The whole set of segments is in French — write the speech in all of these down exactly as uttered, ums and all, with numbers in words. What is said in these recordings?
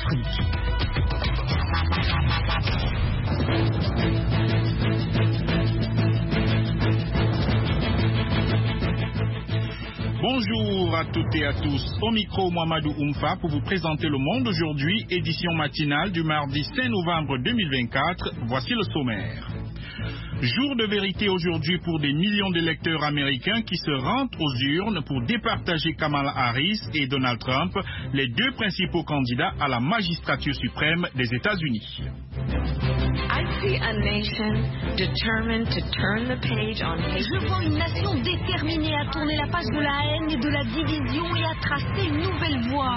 Afrique. Bonjour à toutes et à tous. Au micro, Mohamedou Oumfa pour vous présenter Le Monde aujourd'hui, édition matinale du mardi cinq novembre deux mille vingt-quatre. Voici le sommaire. Jour de vérité aujourd'hui pour des millions d'électeurs américains qui se rendent aux urnes pour départager Kamala Harris et Donald Trump, les deux principaux candidats à la magistrature suprême des États-Unis. Je vois une nation déterminée à tourner la page de la haine et de la division et à tracer une nouvelle voie.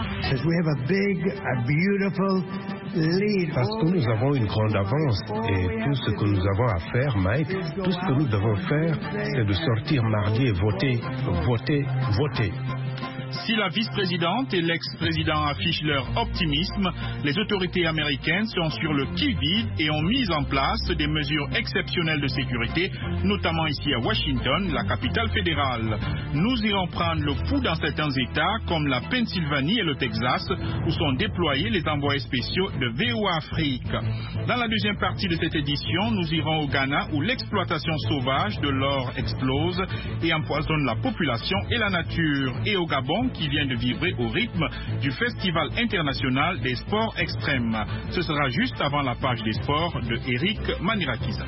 Parce que nous avons une grande avance et tout ce que nous avons à faire, Mike, tout ce que nous devons faire, c'est de sortir mardi et voter, voter, voter. Si la vice-présidente et l'ex-président affichent leur optimisme, les autorités américaines sont sur le qui-vive et ont mis en place des mesures exceptionnelles de sécurité, notamment ici à Washington, la capitale fédérale. Nous irons prendre le pouls dans certains États comme la Pennsylvanie et le Texas, où sont déployés les envoyés spéciaux de V O A Afrique. Dans la deuxième partie de cette édition, nous irons au Ghana, où l'exploitation sauvage de l'or explose et empoisonne la population et la nature, et au Gabon, qui vient de vibrer au rythme du Festival international des sports extrêmes. Ce sera juste avant la page des sports de Eric Manirakiza.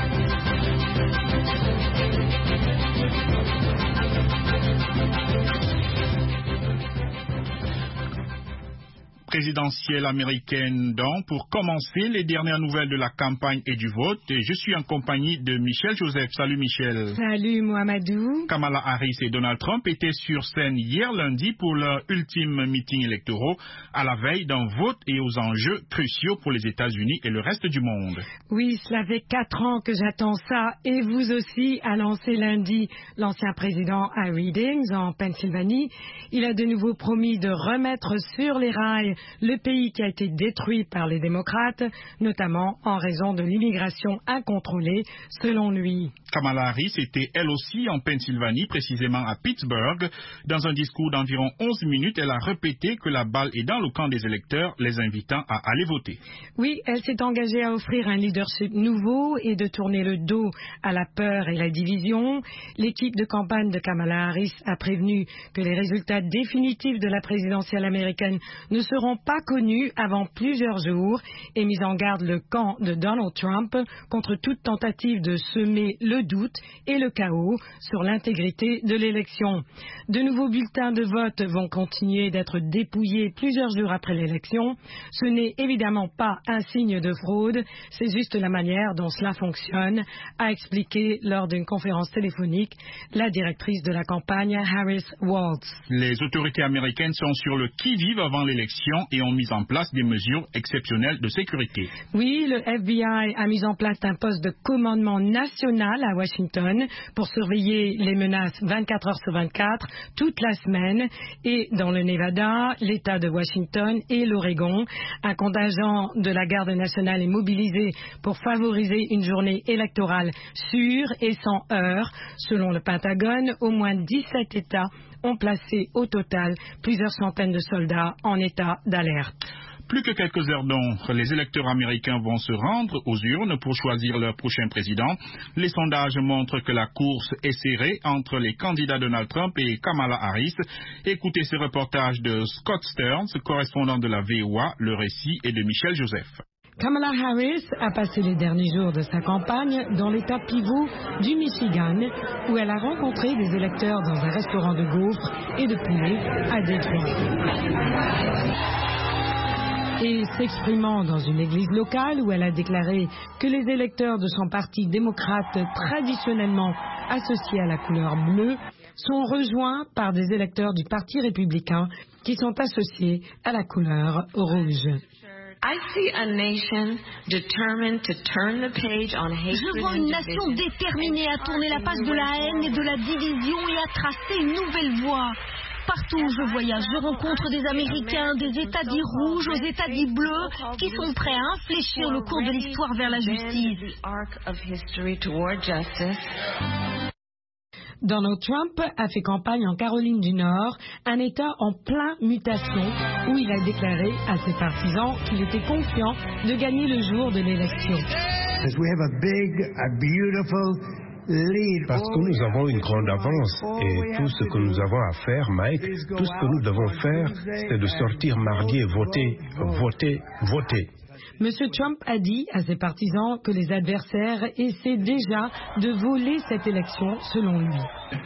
Présidentielle américaine donc. Pour commencer, les dernières nouvelles de la campagne et du vote. Et je suis en compagnie de Michel Joseph. Salut Michel. Salut Mohamedou. Kamala Harris et Donald Trump étaient sur scène hier lundi pour leur ultime meeting électoraux à la veille d'un vote et aux enjeux cruciaux pour les États-Unis et le reste du monde. Oui, cela fait quatre ans que j'attends ça et vous aussi, a lancé lundi l'ancien président à Reading en Pennsylvanie. Il a de nouveau promis de remettre sur les rails le pays qui a été détruit par les démocrates, notamment en raison de l'immigration incontrôlée, selon lui. Kamala Harris était elle aussi en Pennsylvanie, précisément à Pittsburgh. Dans un discours d'environ onze minutes, elle a répété que la balle est dans le camp des électeurs, les invitant à aller voter. Oui, elle s'est engagée à offrir un leadership nouveau et de tourner le dos à la peur et la division. L'équipe de campagne de Kamala Harris a prévenu que les résultats définitifs de la présidentielle américaine ne seront pas connus avant plusieurs jours et mis en garde le camp de Donald Trump contre toute tentative de semer le doute et le chaos sur l'intégrité de l'élection. De nouveaux bulletins de vote vont continuer d'être dépouillés plusieurs jours après l'élection. Ce n'est évidemment pas un signe de fraude, c'est juste la manière dont cela fonctionne, a expliqué lors d'une conférence téléphonique la directrice de la campagne, Harris Waltz. Les autorités américaines sont sur le qui-vive avant l'élection et ont mis en place des mesures exceptionnelles de sécurité. Oui, le F B I a mis en place un poste de commandement national à Washington pour surveiller les menaces vingt-quatre heures sur vingt-quatre toute la semaine, et dans le Nevada, l'État de Washington et l'Oregon, un contingent de la garde nationale est mobilisé pour favoriser une journée électorale sûre et sans heurts. Selon le Pentagone, au moins dix-sept États ont placé au total plusieurs centaines de soldats en état d'alerte. Plus que quelques heures donc, les électeurs américains vont se rendre aux urnes pour choisir leur prochain président. Les sondages montrent que la course est serrée entre les candidats Donald Trump et Kamala Harris. Écoutez ce reportage de Scott Stearns, correspondant de la V O A. Le récit est de Michel Joseph. Kamala Harris a passé les derniers jours de sa campagne dans l'état pivot du Michigan, où elle a rencontré des électeurs dans un restaurant de gaufres et de poulet à Détroit. Et s'exprimant dans une église locale où elle a déclaré que les électeurs de son parti démocrate, traditionnellement associés à la couleur bleue, sont rejoints par des électeurs du Parti républicain qui sont associés à la couleur rouge. Je vois une nation déterminée à tourner la page de la haine et de la division et à tracer une nouvelle voie. Partout où je voyage, je rencontre des Américains, des États dits rouges aux États dits bleus, qui sont prêts à infléchir le cours de l'histoire vers la justice. Donald Trump a fait campagne en Caroline du Nord, un État en plein mutation, où il a déclaré à ses partisans qu'il était confiant de gagner le jour de l'élection. Parce que nous avons une grande avance et tout ce que nous avons à faire, Mike, tout ce que nous devons faire, c'est de sortir mardi et voter, voter, voter. Monsieur Trump a dit à ses partisans que les adversaires essaient déjà de voler cette élection, selon lui.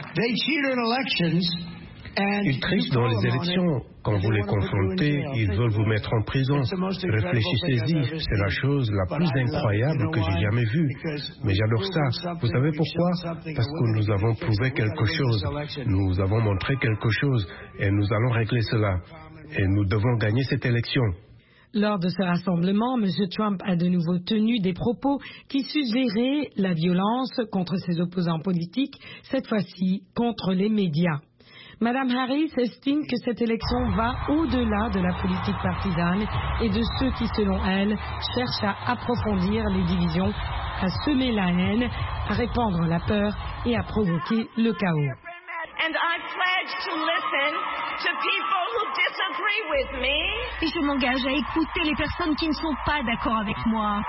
Ils trichent dans les élections. Quand vous les confrontez, ils veulent vous mettre en prison. Réfléchissez-y, c'est la chose la plus incroyable que j'ai jamais vue. Mais j'adore ça. Vous savez pourquoi? Parce que nous avons prouvé quelque chose. Nous avons montré quelque chose. Et nous allons régler cela. Et nous devons gagner cette élection. Lors de ce rassemblement, M. Trump a de nouveau tenu des propos qui suggéraient la violence contre ses opposants politiques, cette fois-ci contre les médias. Mme Harris estime que cette élection va au-delà de la politique partisane et de ceux qui, selon elle, cherchent à approfondir les divisions, à semer la haine, à répandre la peur et à provoquer le chaos. And I pledge to listen to people who disagree with me. Et je m'engage à écouter les personnes qui ne sont pas d'accord avec moi.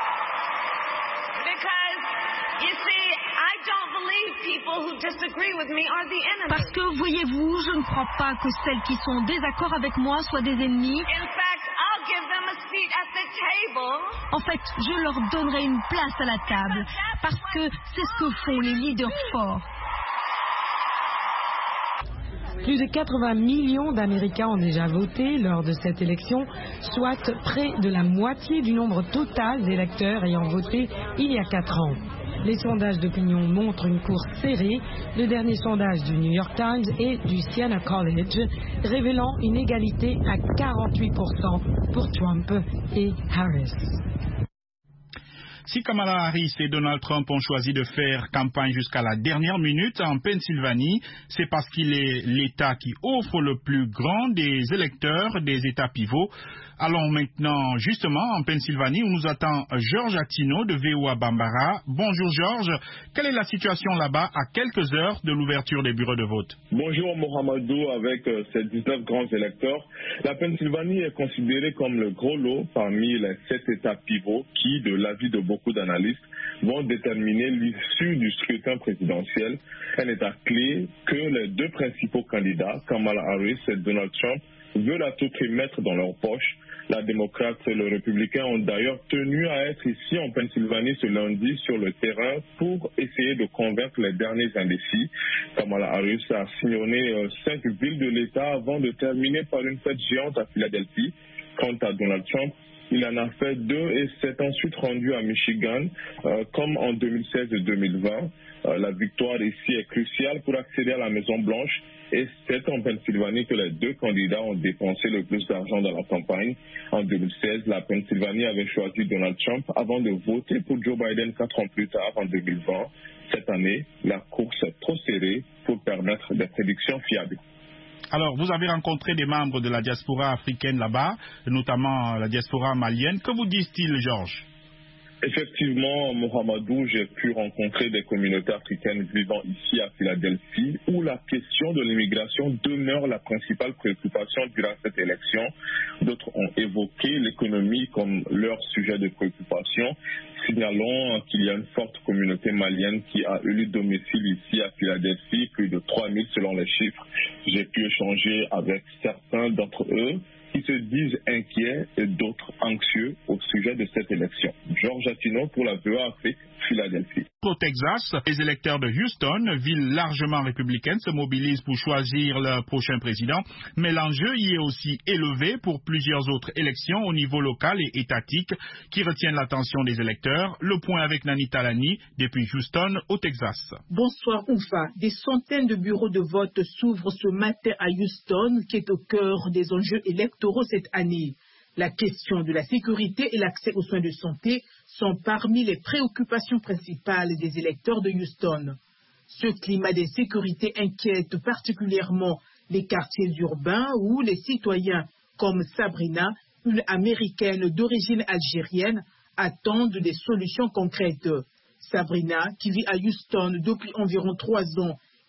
Because, you see, I don't believe people who disagree with me are the enemy. Parce que, voyez-vous, je ne crois pas que celles qui sont en désaccord avec moi soient des ennemis. In fact, I'll give them a seat at the table. En fait, je leur donnerai une place à la table. Parce que c'est ce que font les leaders forts. Plus de quatre-vingts millions d'Américains ont déjà voté lors de cette élection, soit près de la moitié du nombre total d'électeurs ayant voté il y a quatre ans. Les sondages d'opinion montrent une course serrée, le dernier sondage du New York Times et du Siena College révélant une égalité à quarante-huit pour cent pour Trump et Harris. Si Kamala Harris et Donald Trump ont choisi de faire campagne jusqu'à la dernière minute en Pennsylvanie, c'est parce qu'il est l'État qui offre le plus grand des électeurs des États pivots. Allons maintenant justement en Pennsylvanie où nous attend Georges Attino de V O A Bambara. Bonjour Georges, quelle est la situation là-bas à quelques heures de l'ouverture des bureaux de vote? Bonjour Mohamedou, avec euh, ses dix-neuf grands électeurs, la Pennsylvanie est considérée comme le gros lot parmi les sept États pivots qui, de l'avis de beaucoup d'analystes, vont déterminer l'issue du scrutin présidentiel. Un État clé que les deux principaux candidats, Kamala Harris et Donald Trump, veulent à tout prix mettre dans leur poche. La démocrate et le républicain ont d'ailleurs tenu à être ici en Pennsylvanie ce lundi sur le terrain pour essayer de convaincre les derniers indécis. Kamala Harris a sillonné euh, cinq villes de l'État avant de terminer par une fête géante à Philadelphie. Quant à Donald Trump, il en a fait deux et s'est ensuite rendu à Michigan, euh, comme en deux mille seize et deux mille vingt. Euh, la victoire ici est cruciale pour accéder à la Maison-Blanche et c'est en Pennsylvanie que les deux candidats ont dépensé le plus d'argent dans la campagne. En deux mille seize, la Pennsylvanie avait choisi Donald Trump avant de voter pour Joe Biden quatre ans plus tard, en deux mille vingt. Cette année, la course est trop serrée pour permettre des prédictions fiables. Alors, vous avez rencontré des membres de la diaspora africaine là-bas, notamment la diaspora malienne. Que vous disent-ils, Georges? Effectivement, Mohamedou, j'ai pu rencontrer des communautés africaines vivant ici à Philadelphie où la question de l'immigration demeure la principale préoccupation durant cette élection. D'autres ont évoqué l'économie comme leur sujet de préoccupation. Signalons qu'il y a une forte communauté malienne qui a élu domicile ici à Philadelphie, plus de trois mille selon les chiffres. J'ai pu échanger avec certains d'entre eux qui se disent inquiets et d'autres anxieux au sujet de cette élection. Georges Attino pour la V O A Afrique, Philadelphie. Au Texas, les électeurs de Houston, ville largement républicaine, se mobilisent pour choisir le prochain président, mais l'enjeu y est aussi élevé pour plusieurs autres élections au niveau local et étatique qui retiennent l'attention des électeurs. Le point avec Nani Talani depuis Houston au Texas. Bonsoir Oufa. Des centaines de bureaux de vote s'ouvrent ce matin à Houston, qui est au cœur des enjeux électoraux cette année. La question de la sécurité et l'accès aux soins de santé sont parmi les préoccupations principales des électeurs de Houston. Ce climat d'insécurité inquiète particulièrement les quartiers urbains où les citoyens comme Sabrina, une Américaine d'origine algérienne, attendent des solutions concrètes. Sabrina, qui vit à Houston depuis environ trois ans,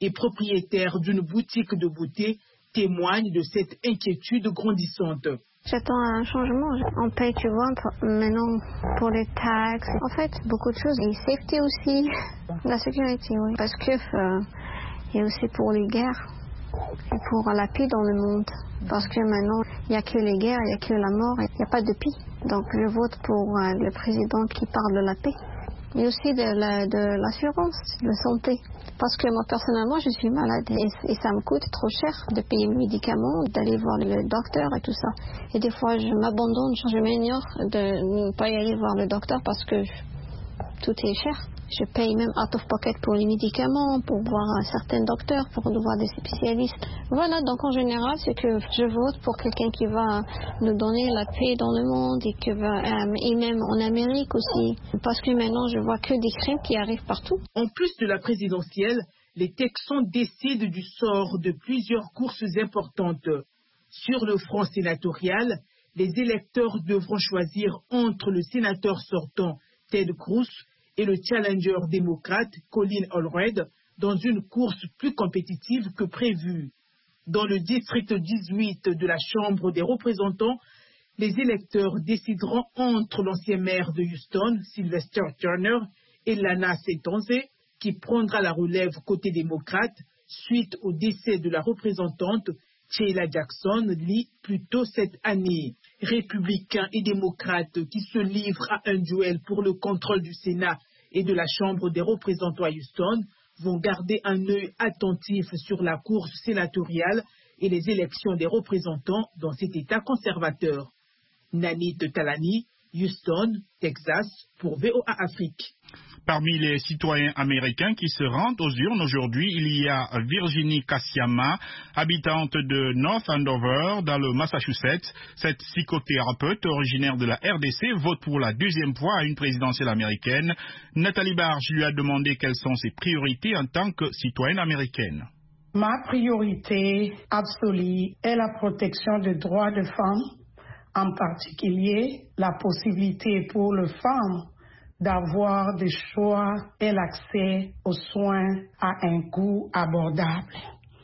et propriétaire d'une boutique de beauté, témoigne de cette inquiétude grandissante. J'attends un changement. On paye, tu vois, maintenant pour les taxes. En fait, beaucoup de choses. Et safety aussi. La sécurité, oui. Parce que euh, il y a aussi pour les guerres et pour la paix dans le monde. Parce que maintenant, il n'y a que les guerres, il n'y a que la mort, il n'y a pas de paix. Donc je vote pour euh, le président qui parle de la paix. Mais aussi de, la, de l'assurance, de santé. Parce que moi, personnellement, je suis malade et, et ça me coûte trop cher de payer mes médicaments, d'aller voir le docteur et tout ça. Et des fois, je m'abandonne, je m'ignore de ne pas y aller voir le docteur parce que tout est cher. Je paye même out of pocket pour les médicaments, pour voir un certain docteur, pour voir des spécialistes. Voilà, donc en général, c'est que je vote pour quelqu'un qui va nous donner la paix dans le monde et, que va, euh, et même en Amérique aussi. Parce que maintenant, je vois que des crimes qui arrivent partout. En plus de la présidentielle, les Texans décident du sort de plusieurs courses importantes. Sur le front sénatorial, les électeurs devront choisir entre le sénateur sortant Ted Cruz et le challenger démocrate Colin Allred dans une course plus compétitive que prévu. Dans le district dix-huit de la Chambre des représentants, les électeurs décideront entre l'ancien maire de Houston, Sylvester Turner, et Lana Setonze, qui prendra la relève côté démocrate suite au décès de la représentante Sheila Jackson Lee plus tôt cette année. Républicains et démocrates qui se livrent à un duel pour le contrôle du Sénat et de la Chambre des représentants à Houston vont garder un œil attentif sur la course sénatoriale et les élections des représentants dans cet État conservateur. Nanit Talani, Houston, Texas, pour V O A Afrique. Parmi les citoyens américains qui se rendent aux urnes aujourd'hui, il y a Virginie Kassiama, habitante de North Andover, dans le Massachusetts. Cette psychothérapeute originaire de la R D C vote pour la deuxième fois à une présidentielle américaine. Nathalie Barge lui a demandé quelles sont ses priorités en tant que citoyenne américaine. Ma priorité absolue est la protection des droits des femmes, en particulier la possibilité pour les femmes d'avoir des choix et l'accès aux soins à un coût abordable.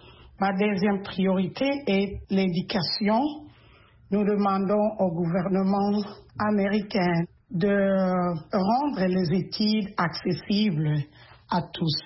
Ma deuxième priorité est l'éducation. Nous demandons au gouvernement américain de rendre les études accessibles à tous.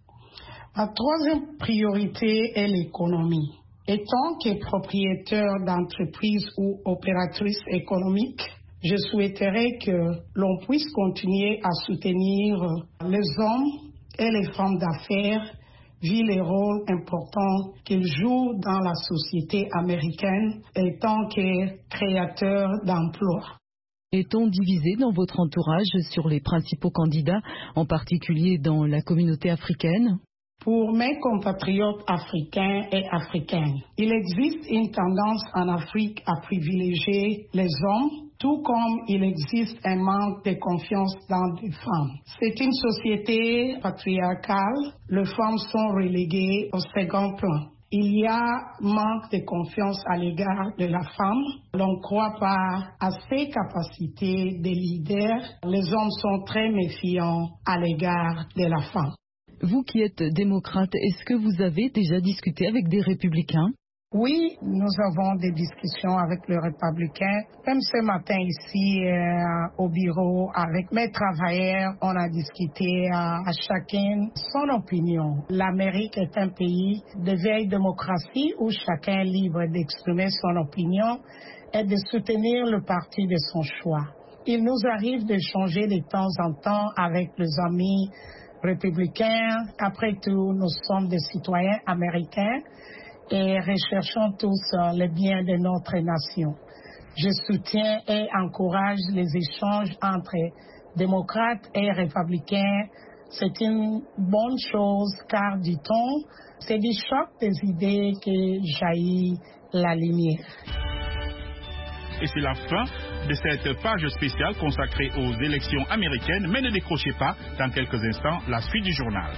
Ma troisième priorité est l'économie. Étant que propriétaire d'entreprise ou opératrice économique, je souhaiterais que l'on puisse continuer à soutenir les hommes et les femmes d'affaires vu les rôles importants qu'ils jouent dans la société américaine en tant que créateurs d'emplois. Est-on divisé dans votre entourage sur les principaux candidats, en particulier dans la communauté africaine ? Pour mes compatriotes africains et africaines, il existe une tendance en Afrique à privilégier les hommes, tout comme il existe un manque de confiance dans les femmes. C'est une société patriarcale, les femmes sont reléguées au second plan. Il y a manque de confiance à l'égard de la femme. L'on ne croit pas à ses capacités de leader. Les hommes sont très méfiants à l'égard de la femme. Vous qui êtes démocrate, est-ce que vous avez déjà discuté avec des républicains ? Oui, nous avons des discussions avec les républicains. Même ce matin ici euh, au bureau avec mes travailleurs, on a discuté euh, à chacun son opinion. L'Amérique est un pays de vieille démocratie où chacun est libre d'exprimer son opinion et de soutenir le parti de son choix. Il nous arrive d'échanger de temps en temps avec les amis républicains. Après tout, nous sommes des citoyens américains et recherchons tous le bien de notre nation. Je soutiens et encourage les échanges entre démocrates et républicains. C'est une bonne chose car, dit-on, c'est du choc des idées que jaillit la lumière. Et c'est la fin de cette page spéciale consacrée aux élections américaines. Mais ne décrochez pas, dans quelques instants, la suite du journal.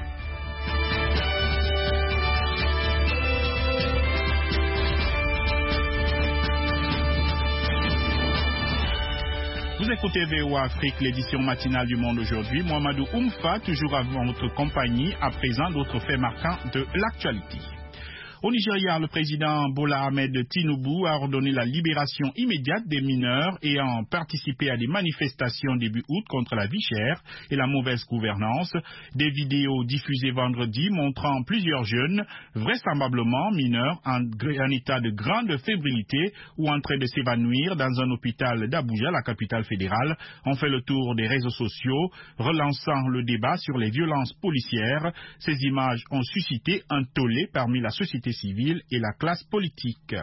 Vous écoutez V O A Afrique, l'édition matinale du Monde aujourd'hui. Mohamedou Oumfa, toujours à votre compagnie, à présent d'autres faits marquants de l'actualité. Au Nigeria, le président Bola Ahmed Tinubu a ordonné la libération immédiate des mineurs ayant participé à des manifestations début août contre la vie chère et la mauvaise gouvernance. Des vidéos diffusées vendredi montrant plusieurs jeunes, vraisemblablement mineurs, en, en état de grande fébrilité ou en train de s'évanouir dans un hôpital d'Abuja, la capitale fédérale, ont fait le tour des réseaux sociaux, relançant le débat sur les violences policières. Ces images ont suscité un tollé parmi la société civile et la classe politique.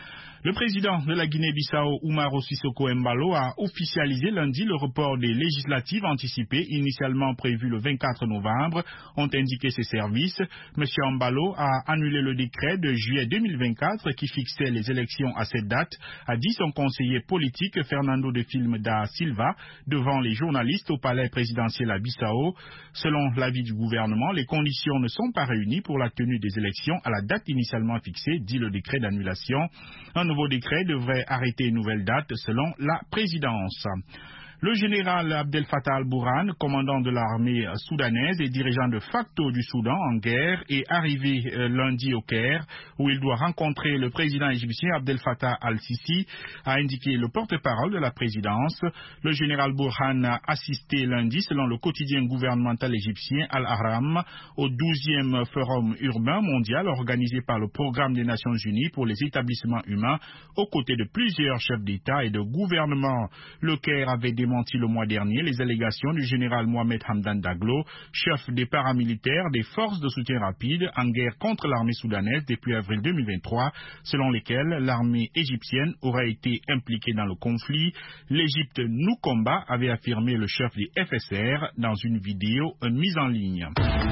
Le président de la Guinée-Bissau, Umaro Sissoko Embalo, a officialisé lundi le report des législatives anticipées initialement prévues le vingt-quatre novembre, ont indiqué ses services. M. Embalo a annulé le décret de juillet deux mille vingt-quatre qui fixait les élections à cette date, a dit son conseiller politique Fernando de Filme da Silva devant les journalistes au palais présidentiel à Bissau. Selon l'avis du gouvernement, les conditions ne sont pas réunies pour la tenue des élections à la date initialement fixée, dit le décret d'annulation. Un nouveau décret devrait arrêter une nouvelle date selon la présidence. Le général Abdel Fattah al-Burhan, commandant de l'armée soudanaise et dirigeant de facto du Soudan en guerre, est arrivé euh, lundi au Caire, où il doit rencontrer le président égyptien Abdel Fattah al-Sisi, a indiqué le porte-parole de la présidence. Le général Burhan a assisté lundi, selon le quotidien gouvernemental égyptien Al-Ahram, au douzième Forum urbain mondial organisé par le Programme des Nations Unies pour les établissements humains, aux côtés de plusieurs chefs d'État et de gouvernement. Le Caire avait démontré menti le mois dernier les allégations du général Mohamed Hamdan Daglo, chef des paramilitaires des forces de soutien rapide en guerre contre l'armée soudanaise depuis avril deux mille vingt-trois, selon lesquelles l'armée égyptienne aurait été impliquée dans le conflit. L'Égypte nous combat, avait affirmé le chef des F S R dans une vidéo mise en ligne.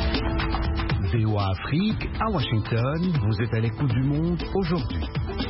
V O A Afrique, à Washington, vous êtes à l'écoute du monde aujourd'hui.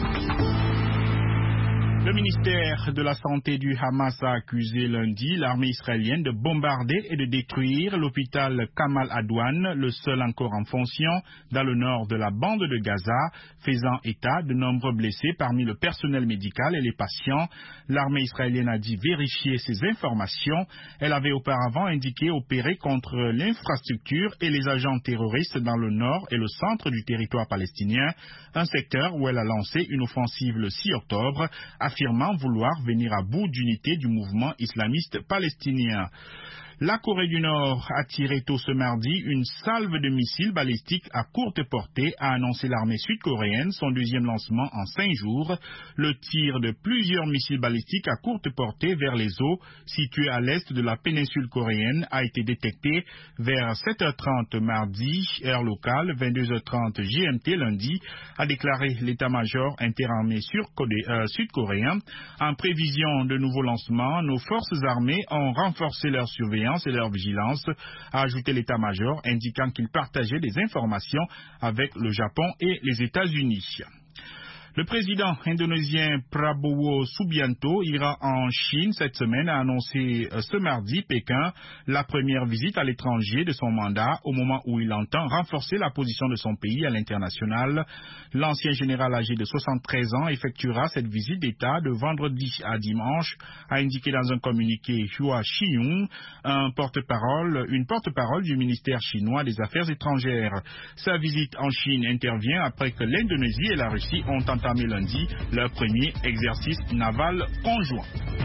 Le ministère de la Santé du Hamas a accusé lundi l'armée israélienne de bombarder et de détruire l'hôpital Kamal Adwan, le seul encore en fonction, dans le nord de la bande de Gaza, faisant état de nombreux blessés parmi le personnel médical et les patients. L'armée israélienne a dit vérifier ces informations. Elle avait auparavant indiqué opérer contre l'infrastructure et les agents terroristes dans le nord et le centre du territoire palestinien, un secteur où elle a lancé une offensive le six octobre, affirmant vouloir venir à bout d'unité du mouvement islamiste palestinien. La Corée du Nord a tiré tôt ce mardi une salve de missiles balistiques à courte portée, a annoncé l'armée sud-coréenne, son deuxième lancement en cinq jours. Le tir de plusieurs missiles balistiques à courte portée vers les eaux situées à l'est de la péninsule coréenne a été détecté vers sept heures trente mardi, heure locale, vingt-deux heures trente G M T lundi, a déclaré l'état-major interarmée euh, sud-coréen. En prévision de nouveaux lancements, nos forces armées ont renforcé leur surveillance et leur vigilance, a ajouté l'état-major, indiquant qu'il partageait des informations avec le Japon et les États-Unis. Le président indonésien Prabowo Subianto ira en Chine cette semaine, a annoncé ce mardi Pékin la première visite à l'étranger de son mandat au moment où il entend renforcer la position de son pays à l'international. L'ancien général âgé de soixante-treize ans effectuera cette visite d'État de vendredi à dimanche, a indiqué dans un communiqué Hua Xinyong, un porte-parole, une porte-parole du ministère chinois des Affaires étrangères. Sa visite en Chine intervient après que l'Indonésie et la Russie ont entamé lundi leur premier exercice naval conjoint.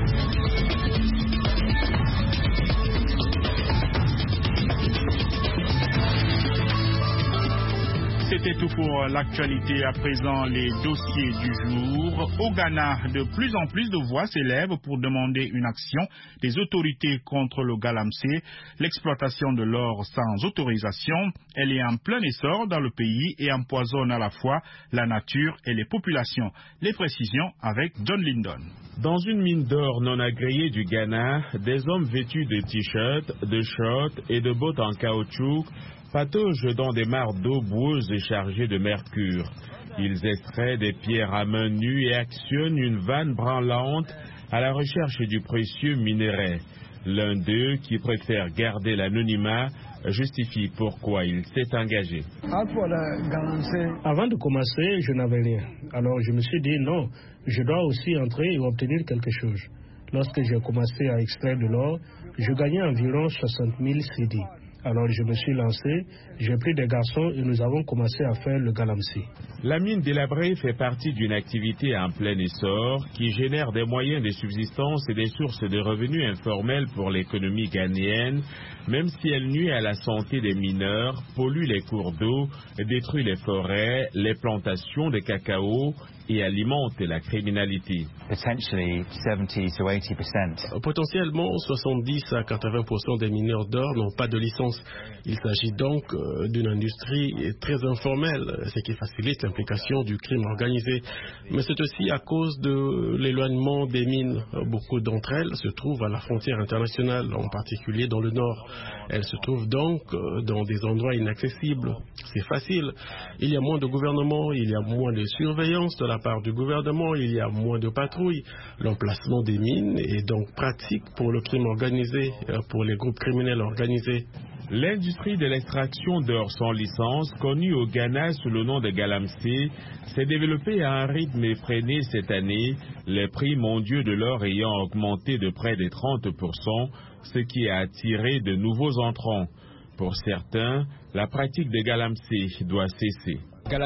C'était tout pour l'actualité. À présent, les dossiers du jour. Au Ghana, de plus en plus de voix s'élèvent pour demander une action des autorités contre le galamsey, l'exploitation de l'or sans autorisation. Elle est en plein essor dans le pays et empoisonne à la fois la nature et les populations. Les précisions avec John Lindon. Dans une mine d'or non agréée du Ghana, des hommes vêtus de t-shirts, de shorts et de bottes en caoutchouc pataugent dans des mares d'eau boueuses et chargées de mercure. Ils extraient des pierres à main nue et actionnent une vanne branlante à la recherche du précieux minerai. L'un d'eux, qui préfère garder l'anonymat, justifie pourquoi il s'est engagé. Avant de commencer, je n'avais rien. Alors je me suis dit non, je dois aussi entrer et obtenir quelque chose. Lorsque j'ai commencé à extraire de l'or, je gagnais environ soixante mille cédis. Alors je me suis lancé, j'ai pris des garçons et nous avons commencé à faire le galamsey. La mine d'Elabré fait partie d'une activité en plein essor qui génère des moyens de subsistance et des sources de revenus informels pour l'économie ghanéenne, même si elle nuit à la santé des mineurs, pollue les cours d'eau, détruit les forêts, les plantations de cacao et alimente la criminalité. Potentiellement, soixante-dix à quatre-vingts pour cent des mineurs d'or n'ont pas de licence. Il s'agit donc d'une industrie très informelle, ce qui facilite l'implication du crime organisé. Mais c'est aussi à cause de l'éloignement des mines. Beaucoup d'entre elles se trouvent à la frontière internationale, en particulier dans le nord. Elles se trouvent donc dans des endroits inaccessibles. C'est facile. Il y a moins de gouvernement, il y a moins de surveillance de la part du gouvernement, il y a moins de patrouilles. L'emplacement des mines est donc pratique pour le crime organisé, pour les groupes criminels organisés. L'industrie de l'extraction d'or sans licence, connue au Ghana sous le nom de galamsey, s'est développée à un rythme effréné cette année, les prix mondiaux de l'or ayant augmenté de près de trente pour cent, ce qui a attiré de nouveaux entrants. Pour certains, la pratique de galamsey doit cesser.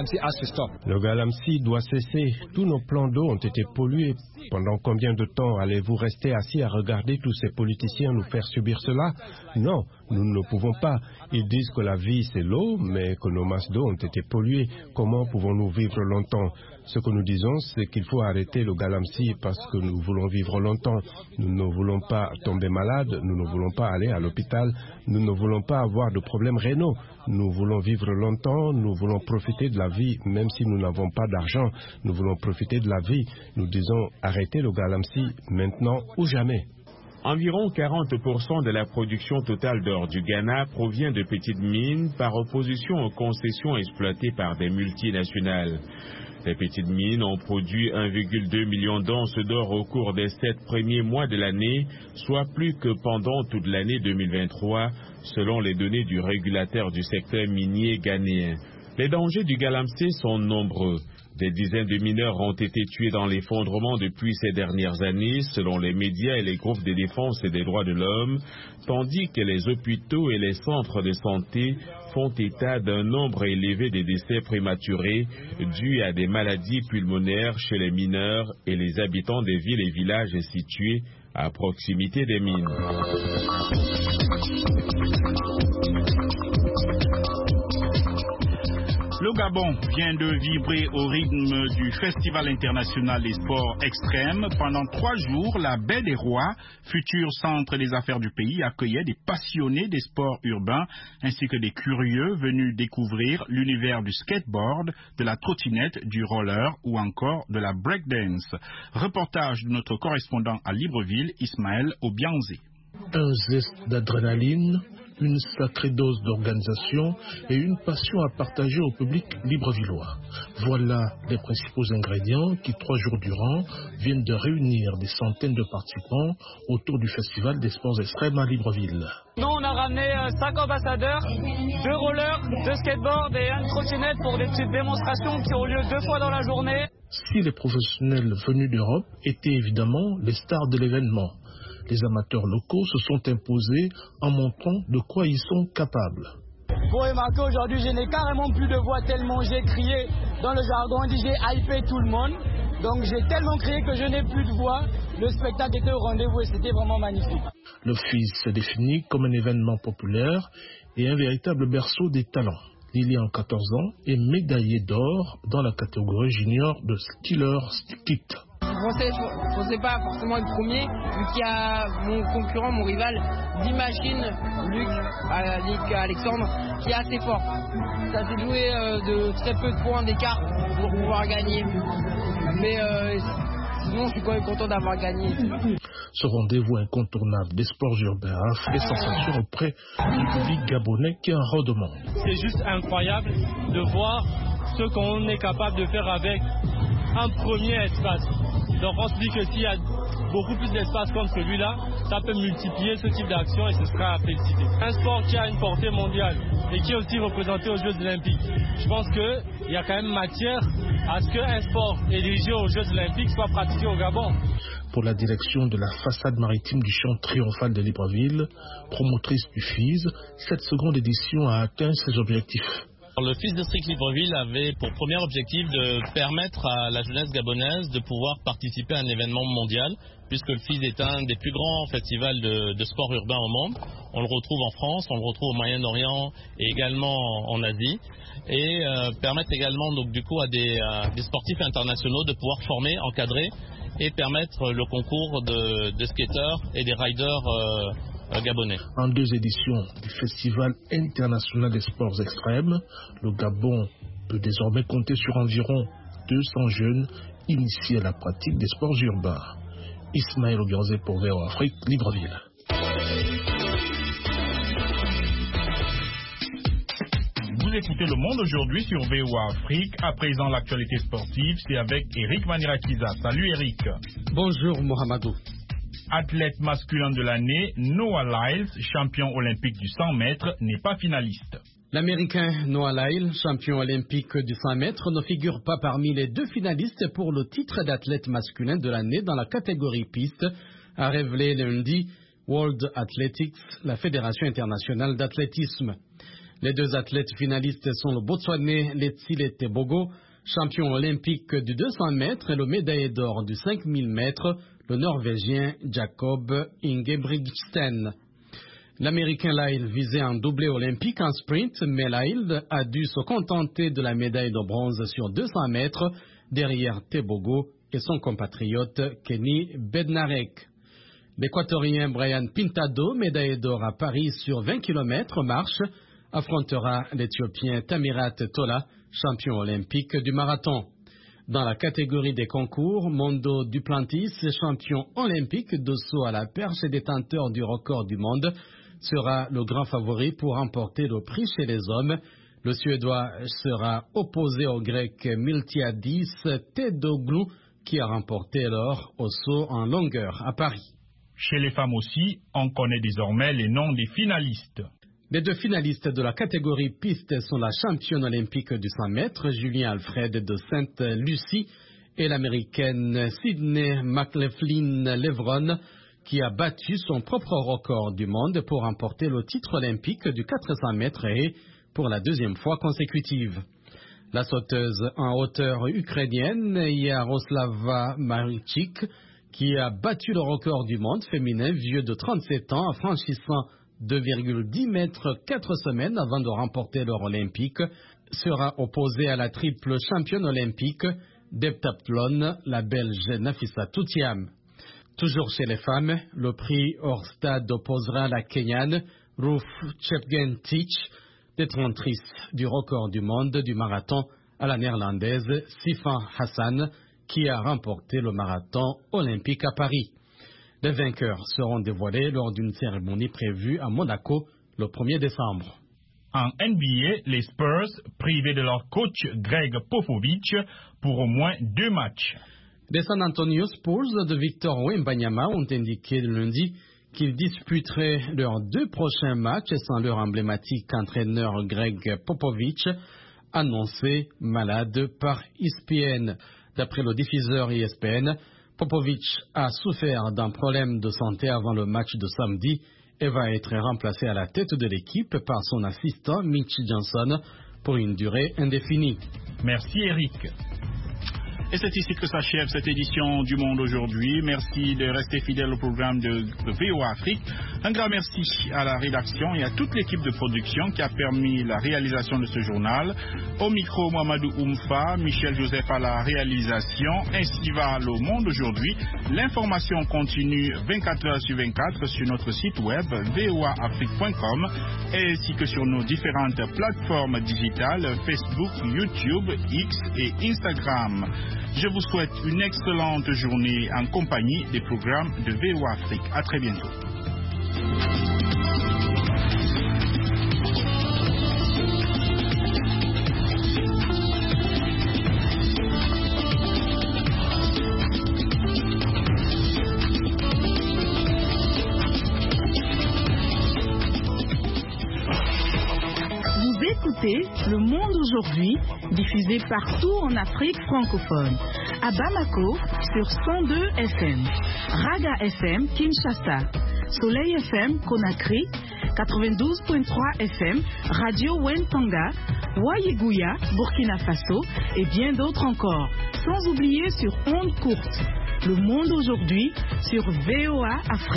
Le galamsey doit cesser. Tous nos plans d'eau ont été pollués. Pendant combien de temps allez-vous rester assis à regarder tous ces politiciens nous faire subir cela? Non, nous ne pouvons pas. Ils disent que la vie c'est l'eau, mais que nos masses d'eau ont été polluées. Comment pouvons-nous vivre longtemps? Ce que nous disons, c'est qu'il faut arrêter le galamsey parce que nous voulons vivre longtemps. Nous ne voulons pas tomber malades, nous ne voulons pas aller à l'hôpital, nous ne voulons pas avoir de problèmes rénaux. Nous voulons vivre longtemps, nous voulons profiter de la vie, même si nous n'avons pas d'argent. Nous voulons profiter de la vie. Nous disons arrêtez le galamsey maintenant ou jamais. Environ quarante pour cent de la production totale d'or du Ghana provient de petites mines par opposition aux concessions exploitées par des multinationales. Les petites mines ont produit un virgule deux million d'onces d'or au cours des sept premiers mois de l'année, soit plus que pendant toute l'année deux mille vingt-trois, selon les données du régulateur du secteur minier ghanéen. Les dangers du galamsey sont nombreux. Des dizaines de mineurs ont été tués dans l'effondrement depuis ces dernières années, selon les médias et les groupes de défense des droits de l'homme, tandis que les hôpitaux et les centres de santé font état d'un nombre élevé de décès prématurés dus à des maladies pulmonaires chez les mineurs et les habitants des villes et villages situés à proximité des mines. Le Gabon vient de vibrer au rythme du Festival international des sports extrêmes. Pendant trois jours, la Baie des Rois, futur centre des affaires du pays, accueillait des passionnés des sports urbains ainsi que des curieux venus découvrir l'univers du skateboard, de la trottinette, du roller ou encore de la breakdance. Reportage de notre correspondant à Libreville, Ismaël Obianzé. Un zeste d'adrénaline, une sacrée dose d'organisation et une passion à partager au public librevillois. Voilà les principaux ingrédients qui, trois jours durant, viennent de réunir des centaines de participants autour du Festival des sports extrêmes à Libreville. Nous, on a ramené cinq ambassadeurs, deux rollers, deux skateboards et une trottinette pour des petites démonstrations qui ont lieu deux fois dans la journée. Si les professionnels venus d'Europe étaient évidemment les stars de l'événement, les amateurs locaux se sont imposés en montrant de quoi ils sont capables. Pour remarquer, aujourd'hui, je n'ai carrément plus de voix tellement j'ai crié. Dans le jargon, on dit j'ai hypé tout le monde. Donc j'ai tellement crié que je n'ai plus de voix. Le spectacle était au rendez-vous et c'était vraiment magnifique. Le F I S s'est défini comme un événement populaire et un véritable berceau des talents. Lilian, quatorze ans, est médaillée d'or dans la catégorie junior de skiller skit. Je ne pensais pas forcément être premier, vu qu'il y a mon concurrent, mon rival, d'Imagine, Luc, Luc Alexandre, qui est assez fort. Ça s'est joué euh, de très peu de points d'écart pour pouvoir gagner. Mais euh, sinon, je suis quand même content d'avoir gagné. Ce rendez-vous incontournable des sports urbains a fait sensation auprès du public gabonais qui en redemande. C'est juste incroyable de voir ce qu'on est capable de faire avec un premier espace. Donc on se dit que s'il y a beaucoup plus d'espace comme celui-là, ça peut multiplier ce type d'action et ce sera à féliciter. Un sport qui a une portée mondiale et qui est aussi représenté aux Jeux Olympiques. Je pense qu'il y a quand même matière à ce qu'un sport érigé aux Jeux Olympiques soit pratiqué au Gabon. pour la direction de la façade maritime du champ triomphal de Libreville, promotrice du F I S, cette seconde édition a atteint ses objectifs. Le F I S District Libreville avait pour premier objectif de permettre à la jeunesse gabonaise de pouvoir participer à un événement mondial, puisque le F I S est un des plus grands festivals de, de sport urbain au monde. On le retrouve en France, on le retrouve au Moyen-Orient et également en, en Asie. Et euh, permettre également donc, du coup, à des, euh, des sportifs internationaux de pouvoir former, encadrer et permettre le concours de, de skateurs et des riders euh, gabonais. En deux éditions du Festival international des sports extrêmes, le Gabon peut désormais compter sur environ deux cents jeunes initiés à la pratique des sports urbains. Ismaël Obianzé pour V O Afrique, Libreville. Vous écoutez Le Monde aujourd'hui sur V O A Afrique. À présent, l'actualité sportive, c'est avec Eric Manirakiza. Salut Eric. Bonjour Mohamedou. Athlète masculin de l'année, Noah Lyles, champion olympique du cent mètres, n'est pas finaliste. L'Américain Noah Lyles, champion olympique du cent mètres, ne figure pas parmi les deux finalistes pour le titre d'athlète masculin de l'année dans la catégorie piste, a révélé lundi World Athletics, la Fédération internationale d'athlétisme. Les deux athlètes finalistes sont le Botswanais Letsile Tebogo, champion olympique du deux cents mètres, et le médaillé d'or du cinq mille mètres, le Norvégien Jacob Ingebrigtsen. L'Américain Lyle visait un doublé olympique en sprint, mais Lyle a dû se contenter de la médaille de bronze sur deux cents mètres, derrière Tebogo et son compatriote Kenny Bednarek. L'Équatorien Brian Pintado, médaillé d'or à Paris sur vingt kilomètres marche, affrontera l'Éthiopien Tamirat Tola, champion olympique du marathon. Dans la catégorie des concours, Mondo Duplantis, champion olympique de saut à la perche et détenteur du record du monde, sera le grand favori pour remporter le prix chez les hommes. Le Suédois sera opposé au Grec Miltiadis Tedoglou, qui a remporté l'or au saut en longueur à Paris. Chez les femmes aussi, on connaît désormais les noms des finalistes. Les deux finalistes de la catégorie piste sont la championne olympique du cent mètres, Julien Alfred de Sainte-Lucie, et l'américaine Sydney McLaughlin-Levron, qui a battu son propre record du monde pour remporter le titre olympique du quatre cents mètres et pour la deuxième fois consécutive. La sauteuse en hauteur ukrainienne Yaroslava Marichik, qui a battu le record du monde féminin vieux de trente-sept ans en franchissant deux virgule dix mètres quatre semaines avant de remporter l'or olympique, sera opposée à la triple championne olympique d'heptathlon, la Belge Nafissa Toutiam. Toujours chez les femmes, le prix hors stade opposera la Kenyane Ruth Chepngetich, détentrice du record du monde du marathon, à la néerlandaise Sifan Hassan, qui a remporté le marathon olympique à Paris. Les vainqueurs seront dévoilés lors d'une cérémonie prévue à Monaco le premier décembre. En N B A, les Spurs, privés de leur coach Greg Popovich pour au moins deux matchs. Les San Antonio Spurs de Victor Wembanyama ont indiqué lundi qu'ils disputeraient leurs deux prochains matchs sans leur emblématique entraîneur Greg Popovich, annoncé malade par E S P N. D'après le diffuseur E S P N, Popovich a souffert d'un problème de santé avant le match de samedi et va être remplacé à la tête de l'équipe par son assistant Mitch Johnson pour une durée indéfinie. Merci Eric. Et c'est ici que s'achève cette édition du Monde aujourd'hui. Merci de rester fidèle au programme de, de V O A Afrique. Un grand merci à la rédaction et à toute l'équipe de production qui a permis la réalisation de ce journal. Au micro, Mohamedou Oumfa, Michel Joseph à la réalisation. Ainsi va le Monde aujourd'hui. L'information continue vingt-quatre heures sur vingt-quatre sur notre site web v o a afrique point com ainsi que sur nos différentes plateformes digitales Facebook, YouTube, X et Instagram. Je vous souhaite une excellente journée en compagnie des programmes de V O A Afrique. À très bientôt. écoutez Le Monde aujourd'hui, diffusé partout en Afrique francophone. À Bamako, sur cent deux F M. Raga F M, Kinshasa. Soleil F M, Conakry. quatre-vingt-douze point trois F M, Radio Wentanga. Wayegouya, Burkina Faso. Et bien d'autres encore. Sans oublier sur ondes courtes. Le Monde aujourd'hui, sur V O A Afrique.